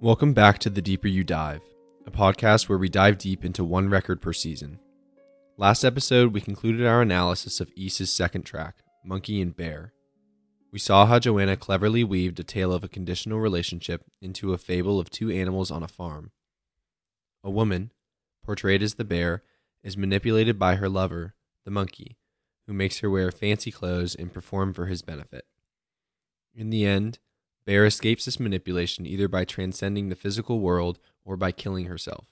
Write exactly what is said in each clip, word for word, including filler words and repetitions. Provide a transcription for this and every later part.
Welcome back to The Deeper You Dive, a podcast where we dive deep into one record per season. Last episode, we concluded our analysis of East's second track, Monkey and Bear. We saw how Joanna cleverly weaved a tale of a conditional relationship into a fable of two animals on a farm. A woman, portrayed as the bear, is manipulated by her lover, the monkey, who makes her wear fancy clothes and perform for his benefit. In the end, Bear escapes this manipulation either by transcending the physical world or by killing herself.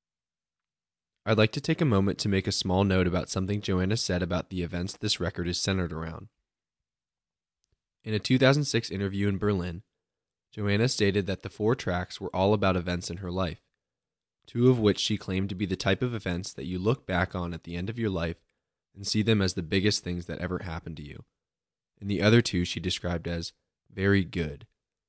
I'd like to take a moment to make a small note about something Joanna said about the events this record is centered around. In a two thousand six interview in Berlin, Joanna stated that the four tracks were all about events in her life, two of which she claimed to be the type of events that you look back on at the end of your life and see them as the biggest things that ever happened to you, and the other two she described as very good.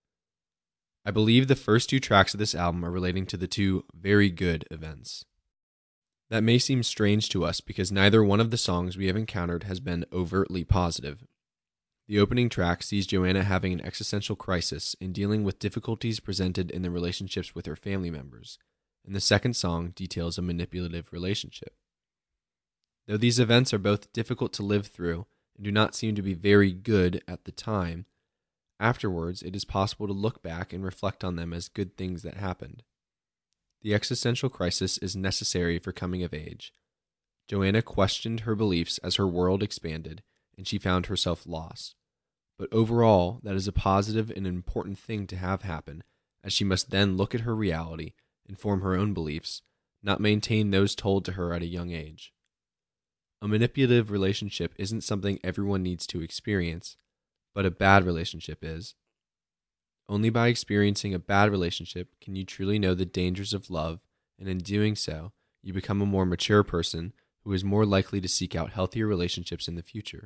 I believe the first two tracks of this album are relating to the two very good events. That may seem strange to us because neither one of the songs we have encountered has been overtly positive. The opening track sees Joanna having an existential crisis and dealing with difficulties presented in the relationships with her family members, and the second song details a manipulative relationship. Though these events are both difficult to live through and do not seem to be very good at the time, afterwards, it is possible to look back and reflect on them as good things that happened. The existential crisis is necessary for coming of age. Joanna questioned her beliefs as her world expanded, and she found herself lost. But overall, that is a positive and important thing to have happen, as she must then look at her reality and form her own beliefs, not maintain those told to her at a young age. A manipulative relationship isn't something everyone needs to experience, but a bad relationship is. Only by experiencing a bad relationship can you truly know the dangers of love, and in doing so, you become a more mature person who is more likely to seek out healthier relationships in the future.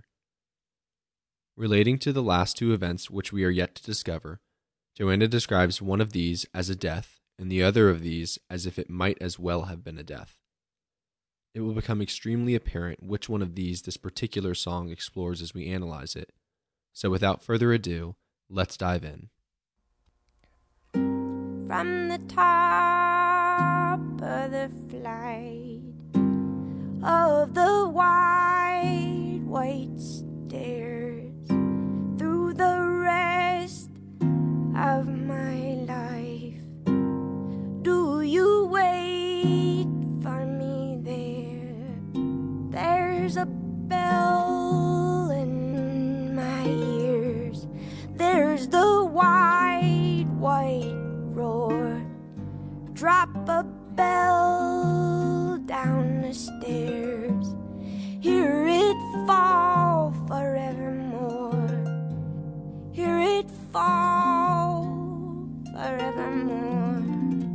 Relating to the last two events which we are yet to discover, Joanna describes one of these as a death, and the other of these as if it might as well have been a death. It will become extremely apparent which one of these this particular song explores as we analyze it. So without further ado, let's dive in. From the top of the flight of the wide white stairs, through the rest of my life, do you wait for me there? There's a bell in my ears, there's the wide white roar. Drop a bell down the stairs, hear it fall forevermore, hear it fall forevermore.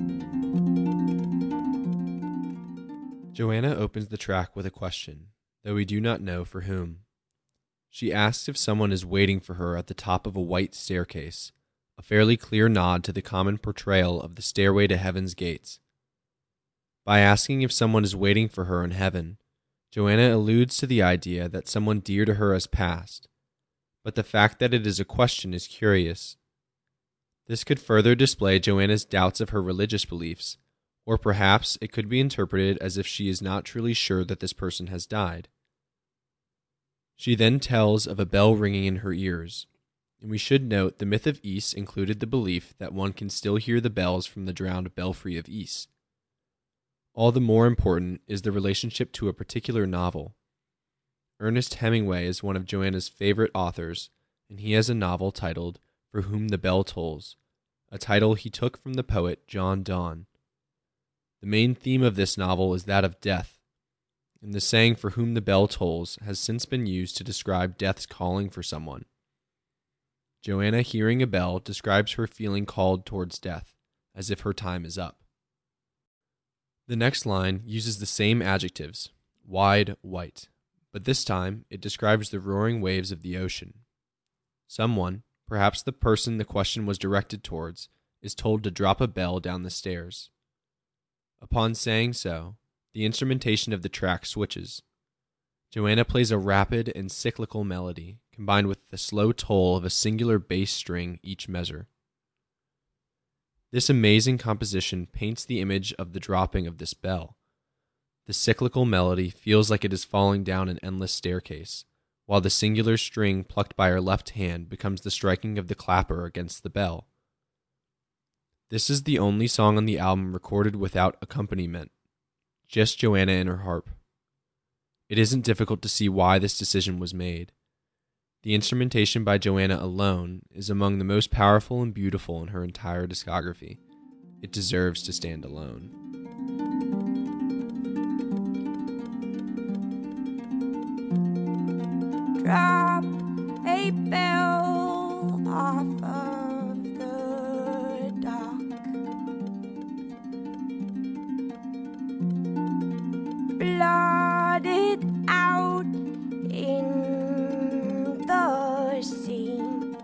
Joanna opens the track with a question, though we do not know for whom. She asks if someone is waiting for her at the top of a white staircase, a fairly clear nod to the common portrayal of the stairway to heaven's gates. By asking if someone is waiting for her in heaven, Joanna alludes to the idea that someone dear to her has passed, but the fact that it is a question is curious. This could further display Joanna's doubts of her religious beliefs, or perhaps it could be interpreted as if she is not truly sure that this person has died. She then tells of a bell ringing in her ears, and we should note the myth of Ys included the belief that one can still hear the bells from the drowned belfry of Ys. All the more important is the relationship to a particular novel. Ernest Hemingway is one of Joanna's favorite authors, and he has a novel titled For Whom the Bell Tolls, a title he took from the poet John Donne. The main theme of this novel is that of death, and the saying "for whom the bell tolls" has since been used to describe death's calling for someone. Joanna, hearing a bell, describes her feeling called towards death, as if her time is up. The next line uses the same adjectives, wide, white, but this time it describes the roaring waves of the ocean. Someone, perhaps the person the question was directed towards, is told to drop a bell down the stairs. Upon saying so, the instrumentation of the track switches. Joanna plays a rapid and cyclical melody, combined with the slow toll of a singular bass string each measure. This amazing composition paints the image of the dropping of this bell. The cyclical melody feels like it is falling down an endless staircase, while the singular string plucked by her left hand becomes the striking of the clapper against the bell. This is the only song on the album recorded without accompaniment, just Joanna and her harp. It isn't difficult to see why this decision was made. The instrumentation by Joanna alone is among the most powerful and beautiful in her entire discography. It deserves to stand alone. Drop a bell off of the dock. Blotted out in the sea.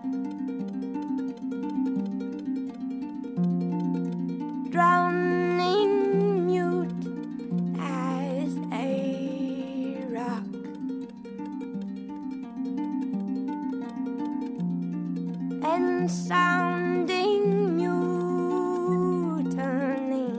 Drowning mute as a rock. And sounding mutiny.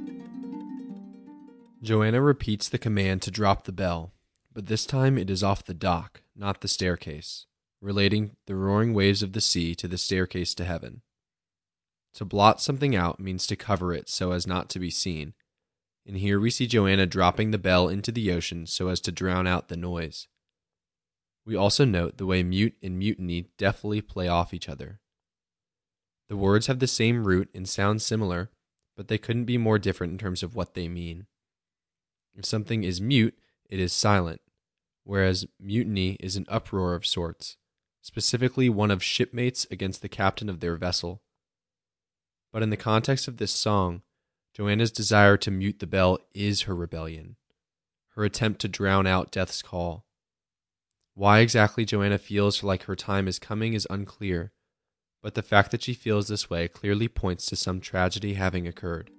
Joanna repeats the command to drop the bell, but this time it is off the dock, not the staircase, relating the roaring waves of the sea to the staircase to heaven. To blot something out means to cover it so as not to be seen, and here we see Joanna dropping the bell into the ocean so as to drown out the noise. We also note the way mute and mutiny deftly play off each other. The words have the same root and sound similar, but they couldn't be more different in terms of what they mean. If something is mute, it is silent, whereas mutiny is an uproar of sorts, specifically one of shipmates against the captain of their vessel. But in the context of this song, Joanna's desire to mute the bell is her rebellion, her attempt to drown out death's call. Why exactly Joanna feels like her time is coming is unclear, but the fact that she feels this way clearly points to some tragedy having occurred.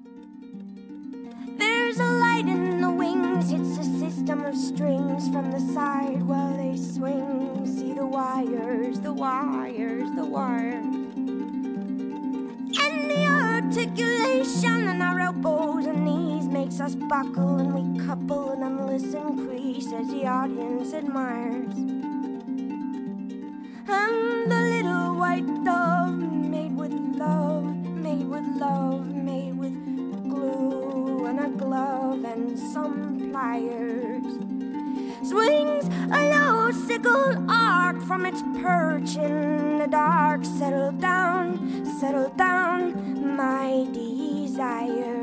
There's a light in the wings, it's a system of strings from the side while they swing. See the wires, the wires, the wires. And the articulation in our elbows and knees makes us buckle, and we couple an endless increase as the audience admires. And the little white dove made with love, made with love, made with glue and a glove and some pliers, swings a low sickle arc from its perch in the dark. Settle down, settle down, my desire.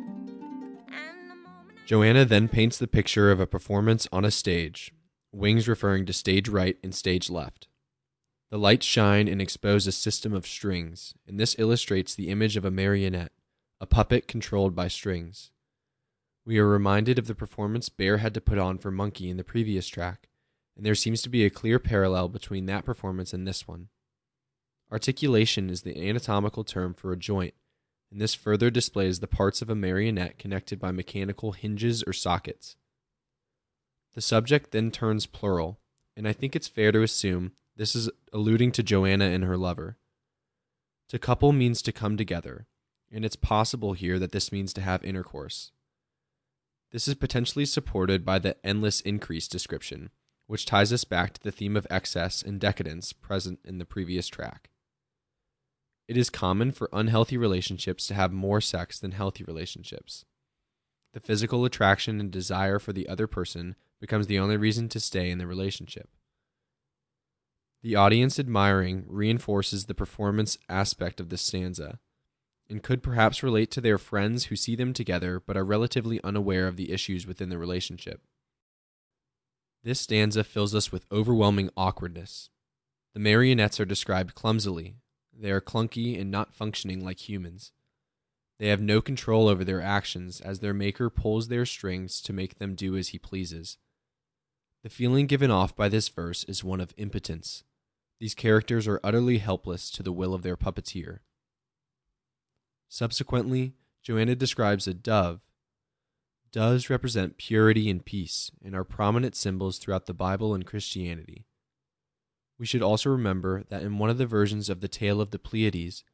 Joanna then paints the picture of a performance on a stage, wings referring to stage right and stage left. The lights shine and expose a system of strings, and this illustrates the image of a marionette, a puppet controlled by strings. We are reminded of the performance Bear had to put on for Monkey in the previous track, and there seems to be a clear parallel between that performance and this one. Articulation is the anatomical term for a joint, and this further displays the parts of a marionette connected by mechanical hinges or sockets. The subject then turns plural, and I think it's fair to assume this is alluding to Joanna and her lover. To couple means to come together, and it's possible here that this means to have intercourse. This is potentially supported by the endless increase description, which ties us back to the theme of excess and decadence present in the previous track. It is common for unhealthy relationships to have more sex than healthy relationships. The physical attraction and desire for the other person becomes the only reason to stay in the relationship. The audience admiring reinforces the performance aspect of this stanza, and could perhaps relate to their friends who see them together but are relatively unaware of the issues within the relationship. This stanza fills us with overwhelming awkwardness. The marionettes are described clumsily. They are clunky and not functioning like humans. They have no control over their actions as their maker pulls their strings to make them do as he pleases. The feeling given off by this verse is one of impotence. These characters are utterly helpless to the will of their puppeteer. Subsequently, Joanna describes a dove. Doves represent purity and peace and are prominent symbols throughout the Bible and Christianity. We should also remember that in one of the versions of the Tale of the Pleiades,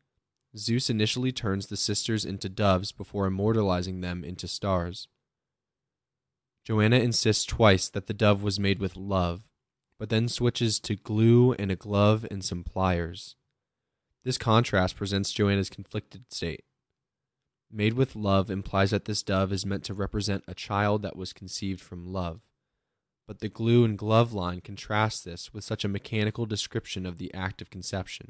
Zeus initially turns the sisters into doves before immortalizing them into stars. Joanna insists twice that the dove was made with love, but then switches to glue and a glove and some pliers. This contrast presents Joanna's conflicted state. Made with love implies that this dove is meant to represent a child that was conceived from love, but the glue and glove line contrasts this with such a mechanical description of the act of conception.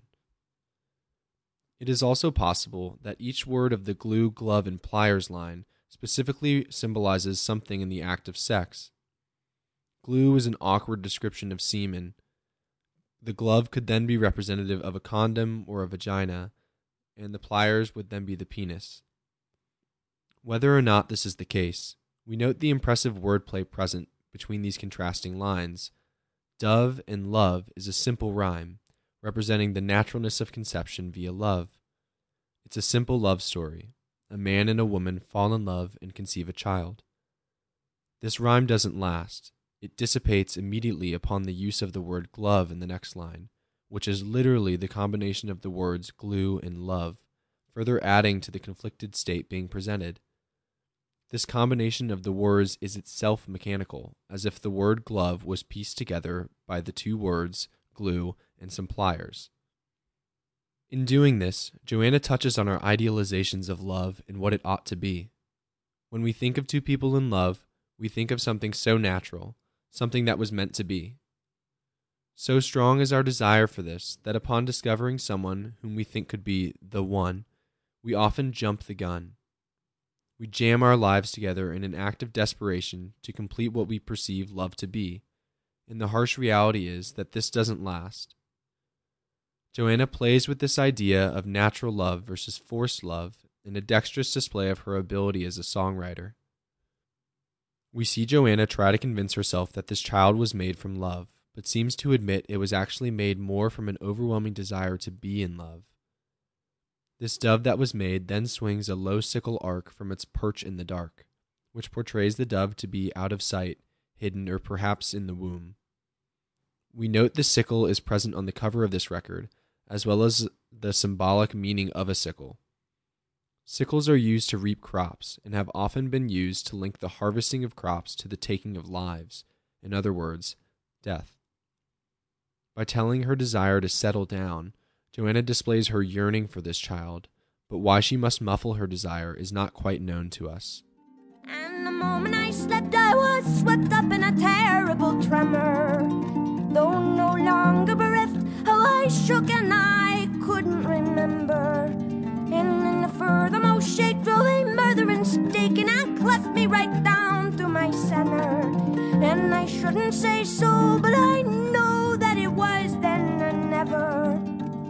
It is also possible that each word of the glue, glove, and pliers line specifically symbolizes something in the act of sex. Glue is an awkward description of semen. The glove could then be representative of a condom or a vagina, and the pliers would then be the penis. Whether or not this is the case, we note the impressive wordplay present between these contrasting lines. Dove and love is a simple rhyme, representing the naturalness of conception via love. It's a simple love story. A man and a woman fall in love and conceive a child. This rhyme doesn't last. It dissipates immediately upon the use of the word glove in the next line, which is literally the combination of the words glue and love, further adding to the conflicted state being presented. This combination of the words is itself mechanical, as if the word glove was pieced together by the two words glue and some pliers. In doing this, Joanna touches on our idealizations of love and what it ought to be. When we think of two people in love, we think of something so natural, something that was meant to be. So strong is our desire for this that upon discovering someone whom we think could be the one, we often jump the gun. We jam our lives together in an act of desperation to complete what we perceive love to be, and the harsh reality is that this doesn't last. Joanna plays with this idea of natural love versus forced love in a dexterous display of her ability as a songwriter. We see Joanna try to convince herself that this child was made from love, but seems to admit it was actually made more from an overwhelming desire to be in love. This dove that was made then swings a low sickle arc from its perch in the dark, which portrays the dove to be out of sight, hidden, or perhaps in the womb. We note the sickle is present on the cover of this record, as well as the symbolic meaning of a sickle. Sickles are used to reap crops and have often been used to link the harvesting of crops to the taking of lives, in other words, death. By telling her desire to settle down, Joanna displays her yearning for this child, but why she must muffle her desire is not quite known to us. And the moment I slept, I was swept up in a terrible tremor. Though no longer bereft, how I shook and I couldn't remember. And in the furthermost shake drove a murdering stake, and it cleft me right down through my center. And I shouldn't say so, but I know that it was then and never.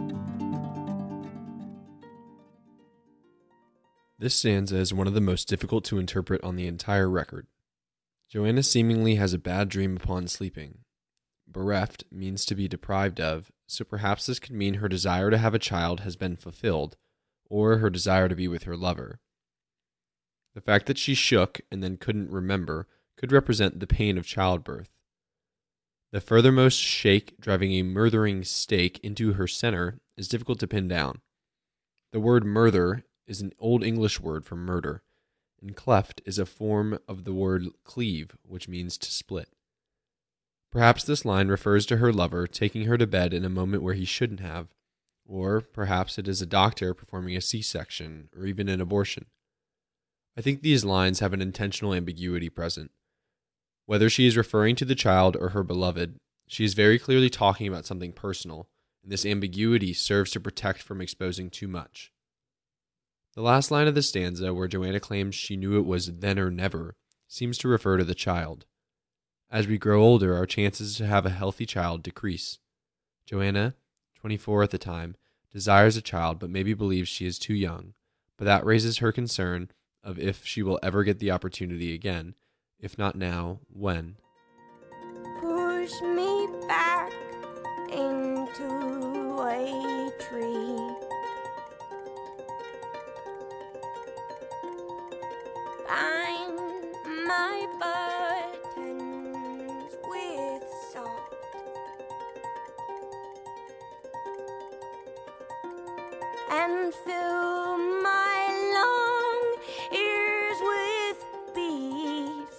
This stanza is one of the most difficult to interpret on the entire record. Joanna seemingly has a bad dream upon sleeping. Bereft means to be deprived of, so perhaps this could mean her desire to have a child has been fulfilled, or her desire to be with her lover. The fact that she shook and then couldn't remember could represent the pain of childbirth. The furthermost shake driving a murthering stake into her center is difficult to pin down. The word murther is an Old English word for murder, and cleft is a form of the word cleave, which means to split. Perhaps this line refers to her lover taking her to bed in a moment where he shouldn't have, or perhaps it is a doctor performing a C-section or even an abortion. I think these lines have an intentional ambiguity present. Whether she is referring to the child or her beloved, she is very clearly talking about something personal, and this ambiguity serves to protect from exposing too much. The last line of the stanza, where Joanna claims she knew it was then or never, seems to refer to the child. As we grow older, our chances to have a healthy child decrease. Joanna, twenty-four at the time, desires a child but maybe believes she is too young, but that raises her concern of if she will ever get the opportunity again. If not now, when? Push me back into a tree. Bind my buttons with salt and fill my long ears with bees,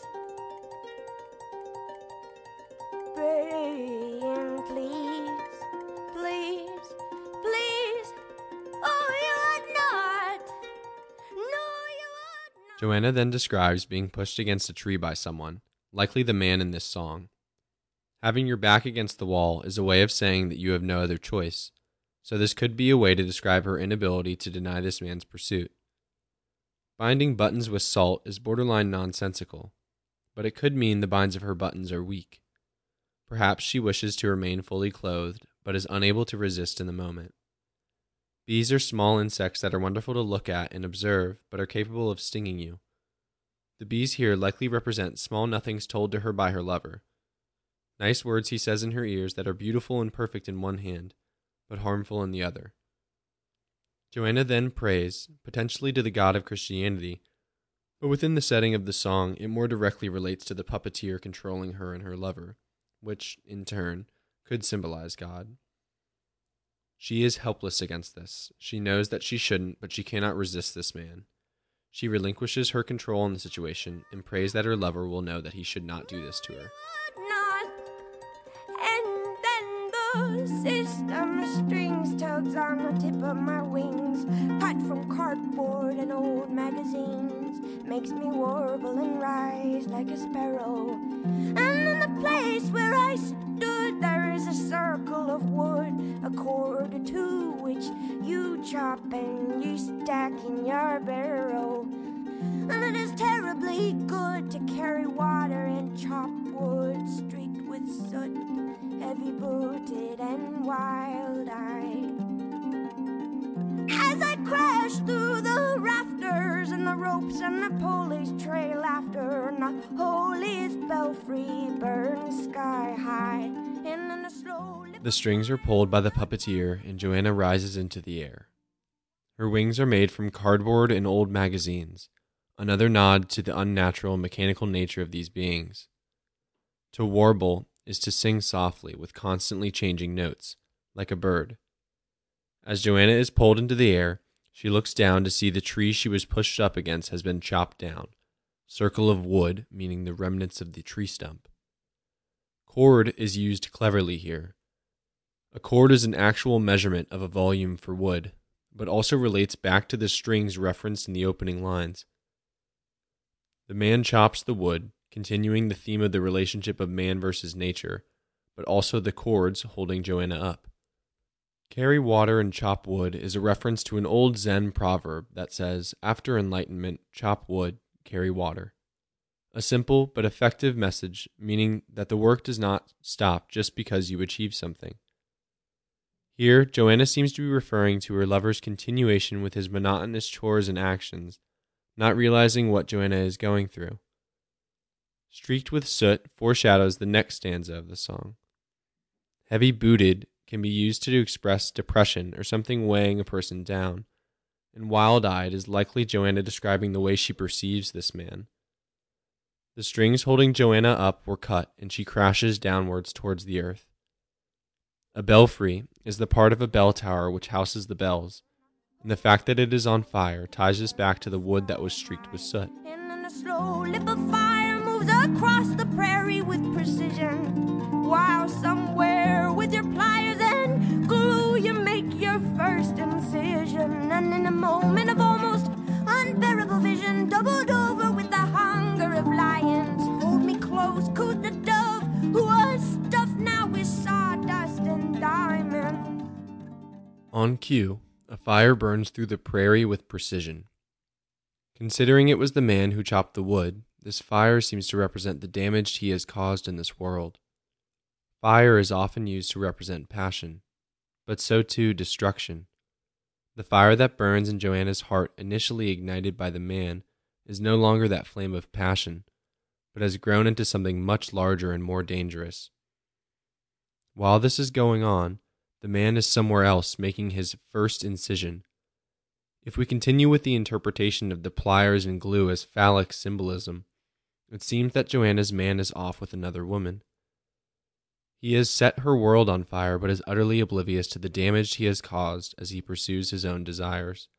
praying, please, please, please, oh, you would not, no, you would not. Joanna then describes being pushed against a tree by someone, likely the man in this song. Having your back against the wall is a way of saying that you have no other choice, so this could be a way to describe her inability to deny this man's pursuit. Binding buttons with salt is borderline nonsensical, but it could mean the binds of her buttons are weak. Perhaps she wishes to remain fully clothed, but is unable to resist in the moment. Bees are small insects that are wonderful to look at and observe, but are capable of stinging you. The bees here likely represent small nothings told to her by her lover. Nice words he says in her ears that are beautiful and perfect in one hand, but harmful in the other. Joanna then prays, potentially to the God of Christianity, but within the setting of the song, it more directly relates to the puppeteer controlling her and her lover, which, in turn, could symbolize God. She is helpless against this. She knows that she shouldn't, but she cannot resist this man. She relinquishes her control in the situation and prays that her lover will know that he should not do this to her. Not. And then the system strings tugs on the tip of my wings, cut from cardboard and old magazines, makes me warble and rise like a sparrow. And in the place where I stood, there is a circle of wood, a cord or two which you chop and you stack in your barrow. And it is terribly good to carry water and chop wood, streaked with soot, heavy-booted and wild-eyed. As I crash through the rafters and the ropes and the pulleys trail after, and the holiest belfry burns sky high, and then the slow... The strings are pulled by the puppeteer, and Joanna rises into the air. Her wings are made from cardboard and old magazines, another nod to the unnatural mechanical nature of these beings. To warble is to sing softly with constantly changing notes, like a bird. As Joanna is pulled into the air, she looks down to see the tree she was pushed up against has been chopped down, circle of wood meaning the remnants of the tree stump. Cord is used cleverly here. A cord is an actual measurement of a volume for wood, but also relates back to the strings referenced in the opening lines. The man chops the wood, continuing the theme of the relationship of man versus nature, but also the cords holding Joanna up. Carry water and chop wood is a reference to an old Zen proverb that says, after enlightenment, chop wood, carry water. A simple but effective message, meaning that the work does not stop just because you achieve something. Here, Joanna seems to be referring to her lover's continuation with his monotonous chores and actions, not realizing what Joanna is going through. Streaked with soot foreshadows the next stanza of the song. Heavy-booted can be used to express depression or something weighing a person down, and wild-eyed is likely Joanna describing the way she perceives this man. The strings holding Joanna up were cut, and she crashes downwards towards the earth. A belfry is the part of a bell tower which houses the bells, and the fact that it is on fire ties us back to the wood that was streaked with soot. And then a slow lip of fire moves across the prairie with precision, while somewhere with your pliers and glue you make your first incision. And in a moment of almost unbearable vision, doubled over with the hunger of lions, hold me close, cooed the dove, who was stuffed now with sawdust and diamonds. On cue, a fire burns through the prairie with precision. Considering it was the man who chopped the wood, this fire seems to represent the damage he has caused in this world. Fire is often used to represent passion, but so too destruction. The fire that burns in Joanna's heart, initially ignited by the man, is no longer that flame of passion, but has grown into something much larger and more dangerous. While this is going on, the man is somewhere else making his first incision. If we continue with the interpretation of the pliers and glue as phallic symbolism, it seems that Joanna's man is off with another woman. He has set her world on fire, but is utterly oblivious to the damage he has caused as he pursues his own desires.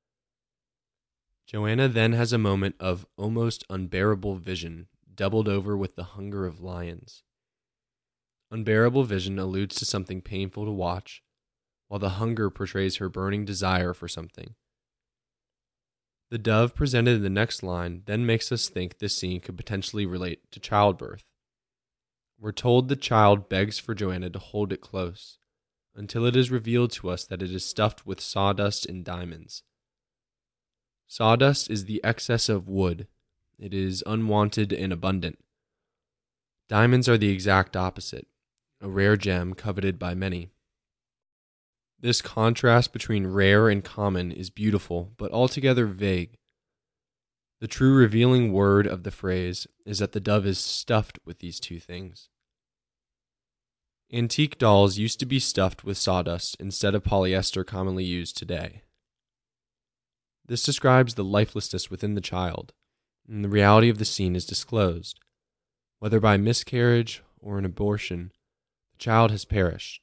Joanna then has a moment of almost unbearable vision, doubled over with the hunger of lions. Unbearable vision alludes to something painful to watch, while the hunger portrays her burning desire for something. The dove presented in the next line then makes us think this scene could potentially relate to childbirth. We're told the child begs for Joanna to hold it close, until it is revealed to us that it is stuffed with sawdust and diamonds. Sawdust is the excess of wood. It is unwanted and abundant. Diamonds are the exact opposite, a rare gem coveted by many. This contrast between rare and common is beautiful, but altogether vague. The true revealing word of the phrase is that the dove is stuffed with these two things. Antique dolls used to be stuffed with sawdust instead of polyester commonly used today. This describes the lifelessness within the child, and the reality of the scene is disclosed. Whether by miscarriage or an abortion, the child has perished.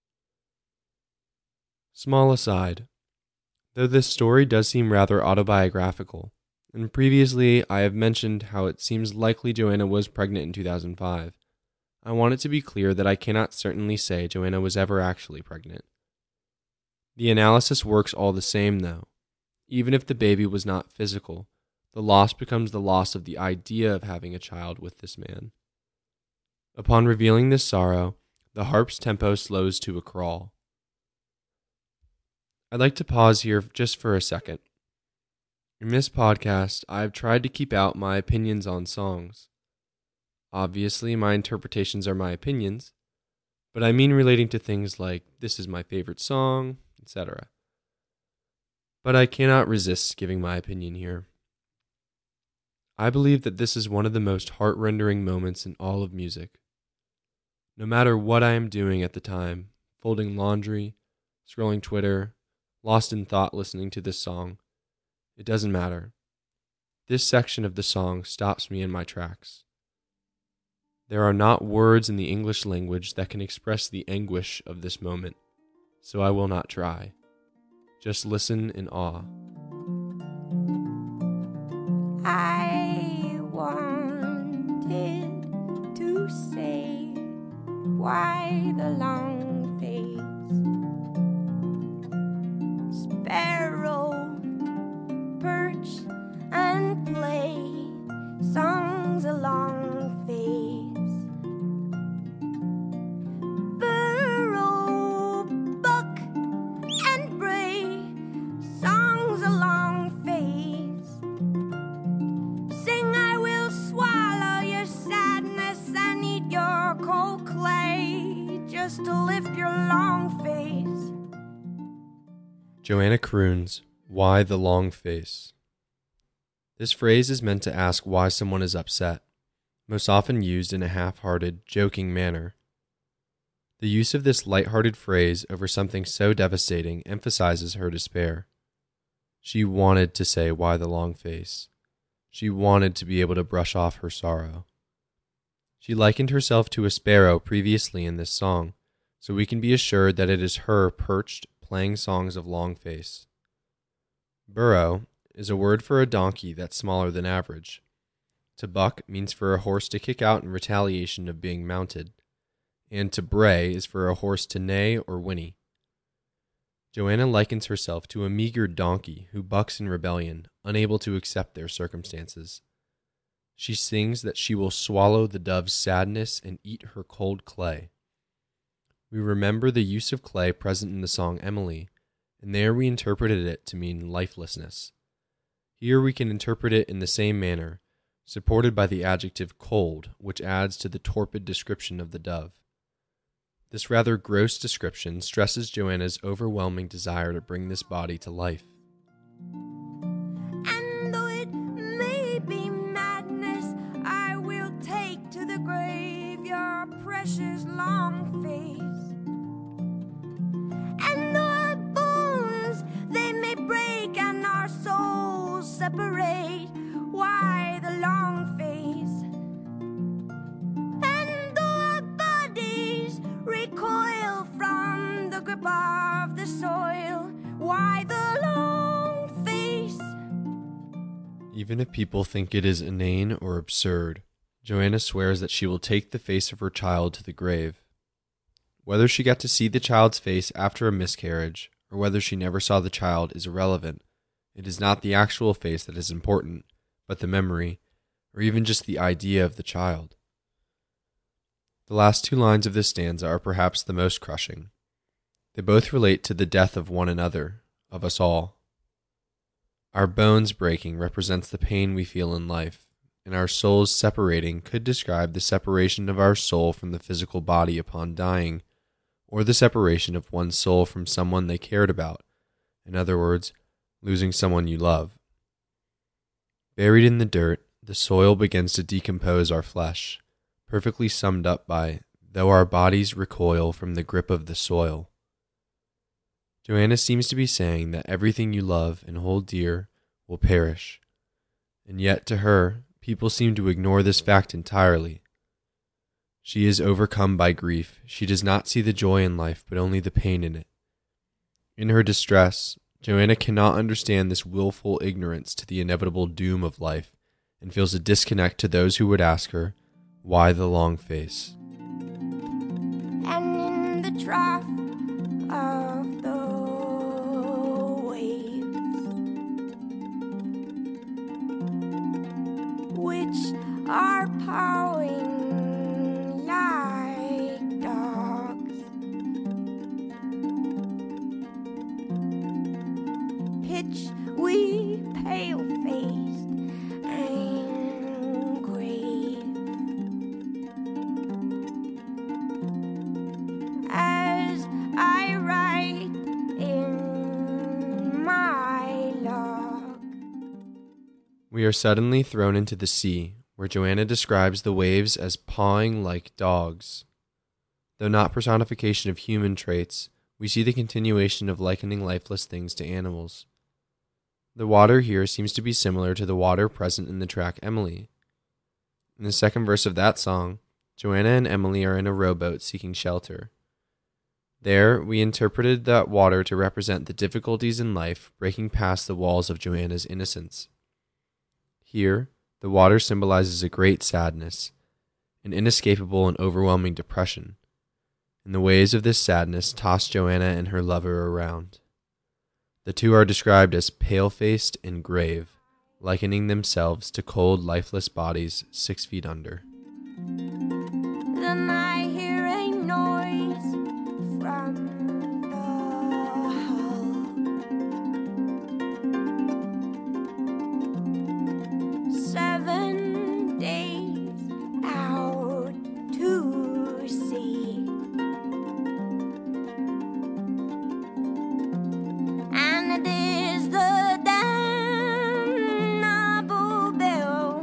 Small aside, though this story does seem rather autobiographical, and previously I have mentioned how it seems likely Joanna was pregnant in two thousand five, I want it to be clear that I cannot certainly say Joanna was ever actually pregnant. The analysis works all the same though. Even if the baby was not physical, the loss becomes the loss of the idea of having a child with this man. Upon revealing this sorrow, the harp's tempo slows to a crawl. I'd like to pause here just for a second. In this podcast, I have tried to keep out my opinions on songs. Obviously, my interpretations are my opinions, but I mean relating to things like, this is my favorite song, et cetera. But I cannot resist giving my opinion here. I believe that this is one of the most heart-rendering moments in all of music. No matter what I am doing at the time, folding laundry, scrolling Twitter, lost in thought listening to this song, it doesn't matter. This section of the song stops me in my tracks. There are not words in the English language that can express the anguish of this moment, so I will not try. Just listen in awe. I wanted to say why the long face sparrow perch and play songs along face burrow buck and bray songs along face sing I will swallow your sadness and eat your cold clay just to lift your long face. Joanna croons, "Why the long face?" This phrase is meant to ask why someone is upset, most often used in a half-hearted, joking manner. The use of this light-hearted phrase over something so devastating emphasizes her despair. She wanted to say, "Why the long face?" She wanted to be able to brush off her sorrow. She likened herself to a sparrow previously in this song, so we can be assured that it is her perched, playing songs of long face. Burrow is a word for a donkey that's smaller than average. To buck means for a horse to kick out in retaliation of being mounted, and to bray is for a horse to neigh or whinny. Joanna likens herself to a meager donkey who bucks in rebellion, unable to accept their circumstances. She sings that she will swallow the dove's sadness and eat her cold clay. We remember the use of clay present in the song Emily, and there we interpreted it to mean lifelessness. Here we can interpret it in the same manner, supported by the adjective cold, which adds to the torpid description of the dove. This rather gross description stresses Joanna's overwhelming desire to bring this body to life. And though it may be madness, I will take to the grave your precious long face. And though our bones they may break and our souls separate, why the long face? And though our bodies above the soil. Why the long face? Even if people think it is inane or absurd, Joanna swears that she will take the face of her child to the grave. Whether she got to see the child's face after a miscarriage, or whether she never saw the child, is irrelevant. It is not the actual face that is important, but the memory, or even just the idea of the child. The last two lines of this stanza are perhaps the most crushing. They both relate to the death of one another, of us all. Our bones breaking represents the pain we feel in life, and our souls separating could describe the separation of our soul from the physical body upon dying, or the separation of one's soul from someone they cared about, in other words, losing someone you love. Buried in the dirt, the soil begins to decompose our flesh, perfectly summed up by, though our bodies recoil from the grip of the soil. Joanna seems to be saying that everything you love and hold dear will perish, and yet to her, people seem to ignore this fact entirely. She is overcome by grief. She does not see the joy in life, but only the pain in it. In her distress, Joanna cannot understand this willful ignorance to the inevitable doom of life, and feels a disconnect to those who would ask her, why the long face? And in the trough of the waves, which are pawing like dogs, pitch we pale-faced and grave, as I write in my log. We are suddenly thrown into the sea, where Joanna describes the waves as pawing like dogs. Though not personification of human traits, we see the continuation of likening lifeless things to animals. The water here seems to be similar to the water present in the track Emily. In the second verse of that song, Joanna and Emily are in a rowboat seeking shelter. There, we interpreted that water to represent the difficulties in life breaking past the walls of Joanna's innocence. Here, the water symbolizes a great sadness, an inescapable and overwhelming depression, and the waves of this sadness toss Joanna and her lover around. The two are described as pale-faced and grave, likening themselves to cold, lifeless bodies six feet under. Then I hear a noise from the hull. Seven days out to sea, and it is the damnable bell,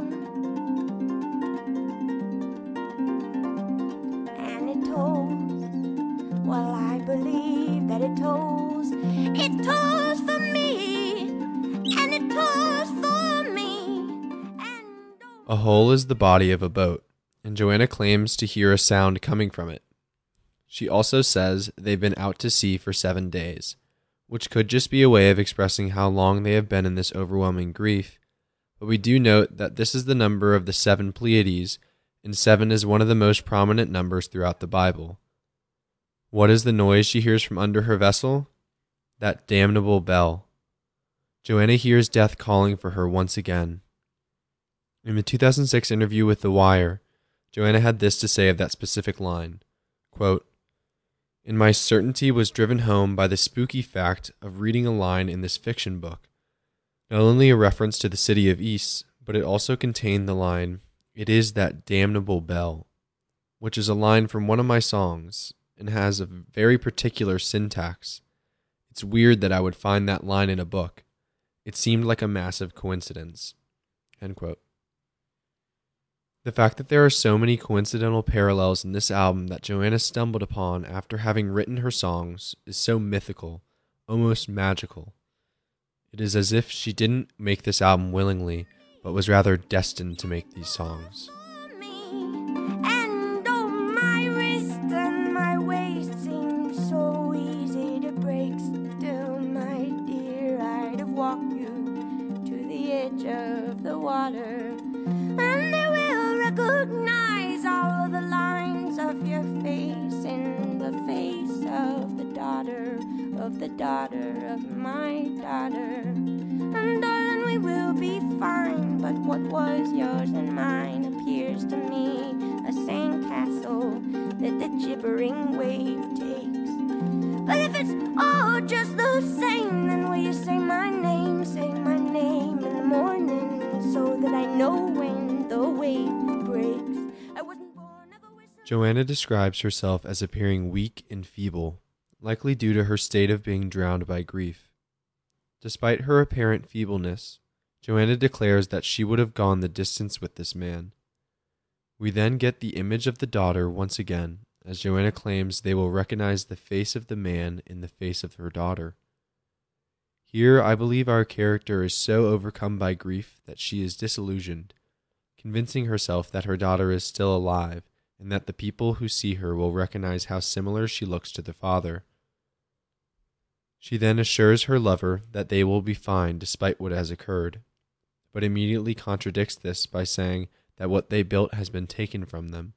and it tolls. Well, I believe that it tolls. It tolls for me, and it tolls for me. And A hull is the body of a boat, and Joanna claims to hear a sound coming from it. She also says they've been out to sea for seven days, which could just be a way of expressing how long they have been in this overwhelming grief, but we do note that this is the number of the seven Pleiades, and seven is one of the most prominent numbers throughout the Bible. What is the noise she hears from under her vessel? That damnable bell. Joanna hears death calling for her once again. In the two thousand six interview with The Wire, Joanna had this to say of that specific line, quote, "And my certainty was driven home by the spooky fact of reading a line in this fiction book, not only a reference to the city of Ys, but it also contained the line, 'It is that damnable bell,' which is a line from one of my songs, and has a very particular syntax. It's weird that I would find that line in a book. It seemed like a massive coincidence." End quote. The fact that there are so many coincidental parallels in this album that Joanna stumbled upon after having written her songs is so mythical, almost magical. It is as if she didn't make this album willingly, but was rather destined to make these songs. And oh, my wrist and my waist seem so easy edge of the water, and they will recognize all of the lines of your face in the face of the daughter of the daughter of my daughter. And darling, we will be fine, but what was yours and mine appears to me a sandcastle that the gibbering wave takes. But if it's all just the same, then will you say my name, say my name in the morning, so that I know when the wave breaks. I wasn't born of a whistle. Joanna describes herself as appearing weak and feeble, likely due to her state of being drowned by grief. Despite her apparent feebleness, Joanna declares that she would have gone the distance with this man. We then get the image of the daughter once again, as Joanna claims they will recognize the face of the man in the face of her daughter. Here, I believe our character is so overcome by grief that she is disillusioned, convincing herself that her daughter is still alive and that the people who see her will recognize how similar she looks to the father. She then assures her lover that they will be fine despite what has occurred, but immediately contradicts this by saying that what they built has been taken from them.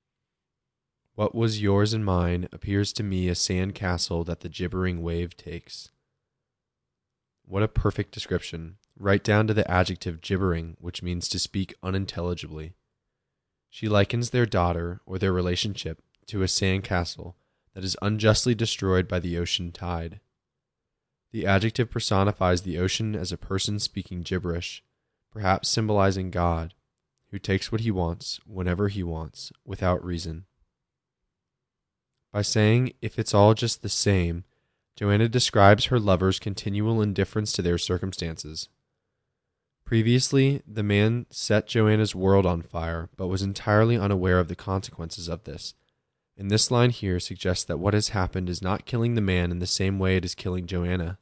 What was yours and mine appears to me a sand castle that the gibbering wave takes. What a perfect description, right down to the adjective gibbering, which means to speak unintelligibly. She likens their daughter, or their relationship, to a sand castle that is unjustly destroyed by the ocean tide. The adjective personifies the ocean as a person speaking gibberish, perhaps symbolizing God, who takes what he wants, whenever he wants, without reason. By saying, if it's all just the same, Joanna describes her lover's continual indifference to their circumstances. Previously, the man set Joanna's world on fire, but was entirely unaware of the consequences of this, and this line here suggests that what has happened is not killing the man in the same way it is killing Joanna.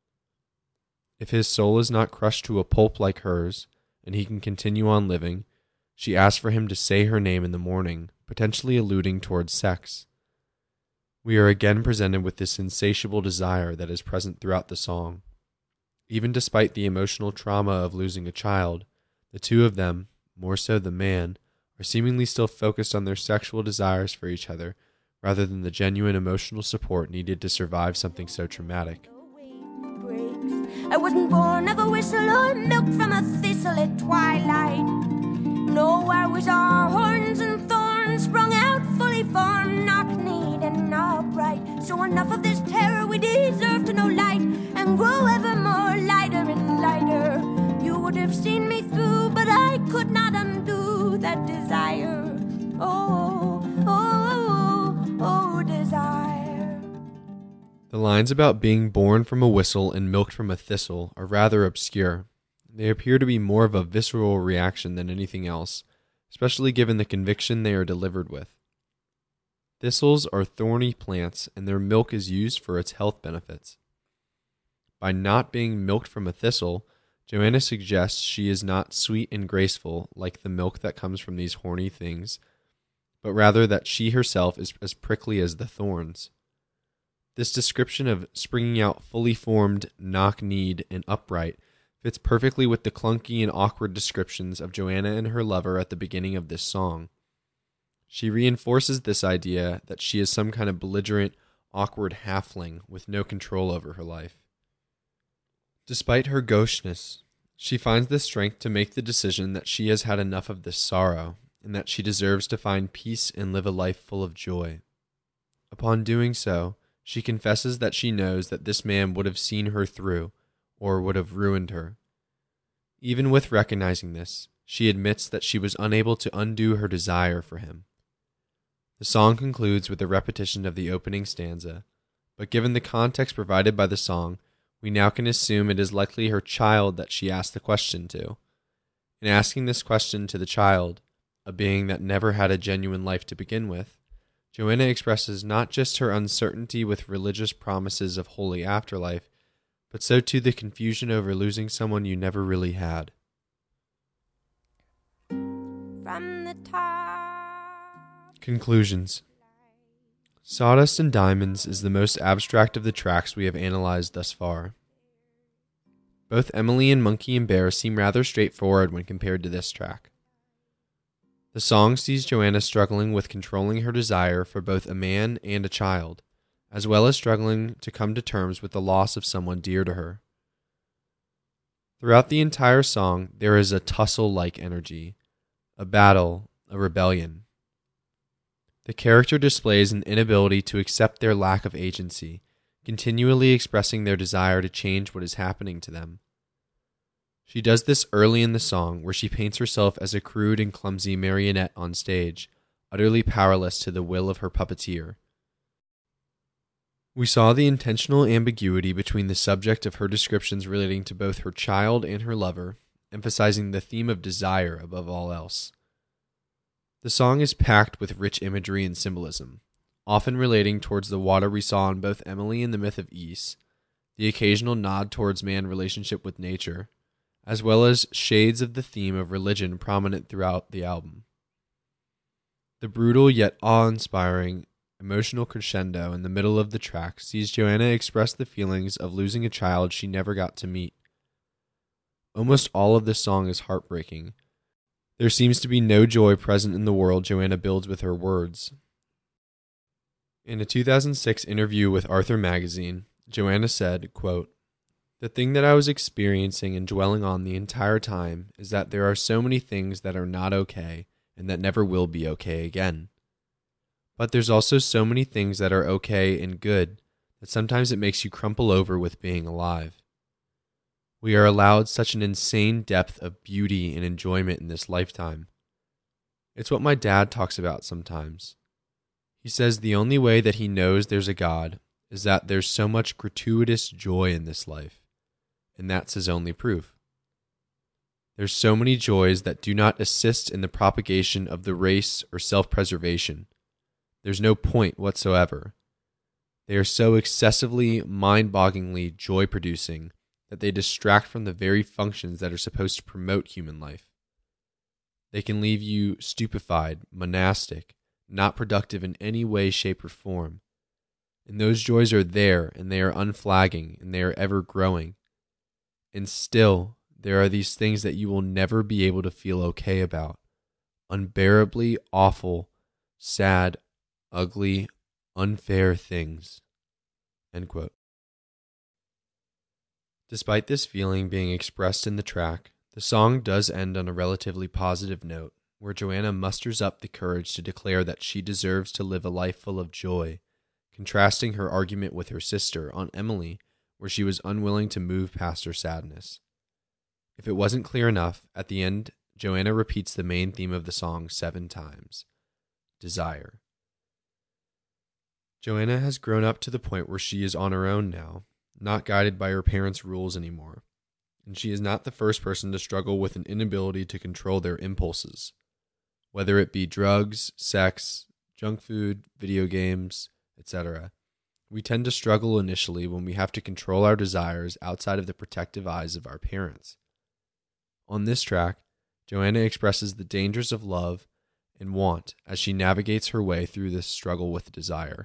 If his soul is not crushed to a pulp like hers, and he can continue on living, she asks for him to say her name in the morning, potentially alluding towards sex. We are again presented with this insatiable desire that is present throughout the song. Even despite the emotional trauma of losing a child, the two of them, more so the man, are seemingly still focused on their sexual desires for each other, rather than the genuine emotional support needed to survive something so traumatic. I wasn't born of a whistle or milk from a thistle at twilight. No, I was all horns and thorns, sprung out fully formed, knock-kneed and upright. So enough of this terror, we deserve to know light, and grow ever more lighter and lighter. You would have seen me through, but I could not undo that desire. Oh, oh, oh, oh, desire. The lines about being born from a whistle and milked from a thistle are rather obscure. They appear to be more of a visceral reaction than anything else, especially given the conviction they are delivered with. Thistles are thorny plants, and their milk is used for its health benefits. By not being milked from a thistle, Joanna suggests she is not sweet and graceful like the milk that comes from these horny things, but rather that she herself is as prickly as the thorns. This description of springing out fully formed, knock-kneed, and upright fits perfectly with the clunky and awkward descriptions of Joanna and her lover at the beginning of this song. She reinforces this idea that she is some kind of belligerent, awkward halfling with no control over her life. Despite her gaucheness, she finds the strength to make the decision that she has had enough of this sorrow, and that she deserves to find peace and live a life full of joy. Upon doing so, she confesses that she knows that this man would have seen her through, or would have ruined her. Even with recognizing this, she admits that she was unable to undo her desire for him. The song concludes with a repetition of the opening stanza, but given the context provided by the song, we now can assume it is likely her child that she asked the question to. In asking this question to the child, a being that never had a genuine life to begin with, Joanna expresses not just her uncertainty with religious promises of holy afterlife, but so too the confusion over losing someone you never really had. From the top. Conclusions. Sawdust and Diamonds is the most abstract of the tracks we have analyzed thus far. Both Emily and Monkey and Bear seem rather straightforward when compared to this track. The song sees Joanna struggling with controlling her desire for both a man and a child, as well as struggling to come to terms with the loss of someone dear to her. Throughout the entire song, there is a tussle-like energy, a battle, a rebellion. The character displays an inability to accept their lack of agency, continually expressing their desire to change what is happening to them. She does this early in the song, where she paints herself as a crude and clumsy marionette on stage, utterly powerless to the will of her puppeteer. We saw the intentional ambiguity between the subject of her descriptions relating to both her child and her lover, emphasizing the theme of desire above all else. The song is packed with rich imagery and symbolism, often relating towards the water we saw in both Emily and the Myth of Ys, the occasional nod towards man's relationship with nature, as well as shades of the theme of religion prominent throughout the album. The brutal yet awe-inspiring emotional crescendo in the middle of the track sees Joanna express the feelings of losing a child she never got to meet. Almost all of this song is heartbreaking. There seems to be no joy present in the world Joanna builds with her words. In a two thousand six interview with Arthur Magazine, Joanna said, quote, "The thing that I was experiencing and dwelling on the entire time is that there are so many things that are not okay and that never will be okay again. But there's also so many things that are okay and good that sometimes it makes you crumple over with being alive. We are allowed such an insane depth of beauty and enjoyment in this lifetime. It's what my dad talks about sometimes. He says the only way that he knows there's a God is that there's so much gratuitous joy in this life, and that's his only proof. There's so many joys that do not assist in the propagation of the race or self-preservation. There's no point whatsoever. They are so excessively, mind-bogglingly joy-producing that they distract from the very functions that are supposed to promote human life. They can leave you stupefied, monastic, not productive in any way, shape, or form. And those joys are there, and they are unflagging, and they are ever growing. And still, there are these things that you will never be able to feel okay about. Unbearably awful, sad, ugly, unfair things." End quote. Despite this feeling being expressed in the track, the song does end on a relatively positive note, where Joanna musters up the courage to declare that she deserves to live a life full of joy, contrasting her argument with her sister on Emily, where she was unwilling to move past her sadness. If it wasn't clear enough, at the end, Joanna repeats the main theme of the song seven times: desire. Joanna has grown up to the point where she is on her own now, not guided by her parents' rules anymore, and she is not the first person to struggle with an inability to control their impulses, whether it be drugs, sex, junk food, video games, et cetera. We tend to struggle initially when we have to control our desires outside of the protective eyes of our parents. On this track, Joanna expresses the dangers of love and want as she navigates her way through this struggle with desire.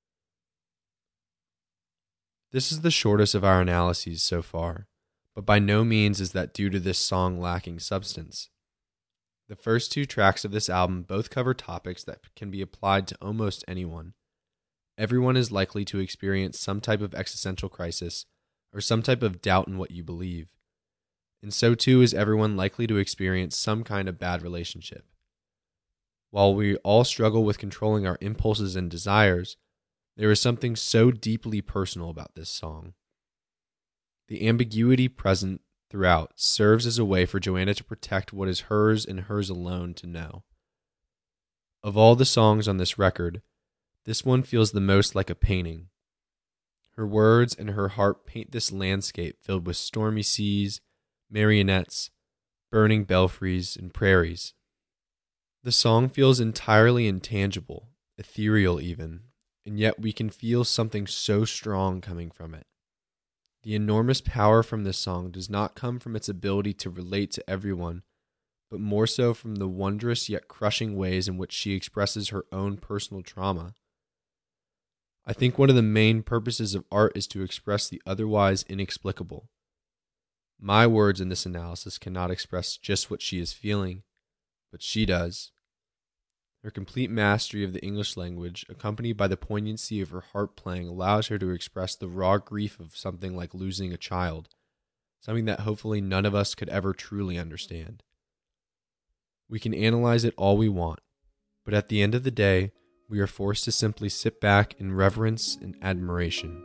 This is the shortest of our analyses so far, but by no means is that due to this song lacking substance. The first two tracks of this album both cover topics that can be applied to almost anyone. Everyone is likely to experience some type of existential crisis or some type of doubt in what you believe. And so too is everyone likely to experience some kind of bad relationship. While we all struggle with controlling our impulses and desires, there is something so deeply personal about this song. The ambiguity present throughout serves as a way for Joanna to protect what is hers and hers alone to know. Of all the songs on this record, this one feels the most like a painting. Her words and her heart paint this landscape filled with stormy seas, marionettes, burning belfries, and prairies. The song feels entirely intangible, ethereal even, and yet we can feel something so strong coming from it. The enormous power from this song does not come from its ability to relate to everyone, but more so from the wondrous yet crushing ways in which she expresses her own personal trauma. I think one of the main purposes of art is to express the otherwise inexplicable. My words in this analysis cannot express just what she is feeling, but she does. Her complete mastery of the English language, accompanied by the poignancy of her harp playing, allows her to express the raw grief of something like losing a child, something that hopefully none of us could ever truly understand. We can analyze it all we want, but at the end of the day, we are forced to simply sit back in reverence and admiration.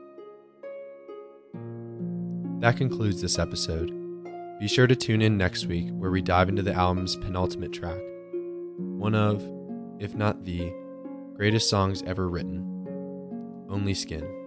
That concludes this episode. Be sure to tune in next week where we dive into the album's penultimate track, one of, if not the, greatest songs ever written, Only Skin.